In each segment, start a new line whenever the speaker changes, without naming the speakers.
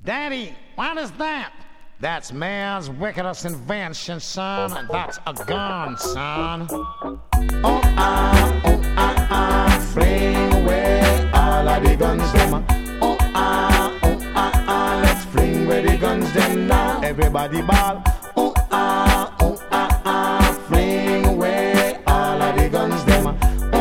Daddy, what is that? That's man's wickedest invention, son, and that's a gun, son. Fling away all of the guns, them. Let's fling away the guns, them now. Everybody ball. Fling away all of the guns, them.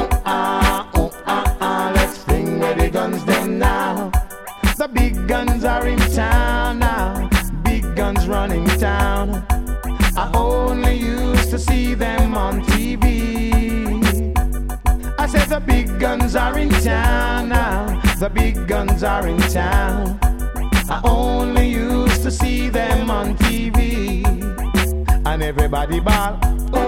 Let's fling away the guns, them now. The big guns are in town now. Big guns running town. I only used to see them on TV. I said the big guns are in town now. The big guns are in town. I only used to see them on TV. And everybody ball.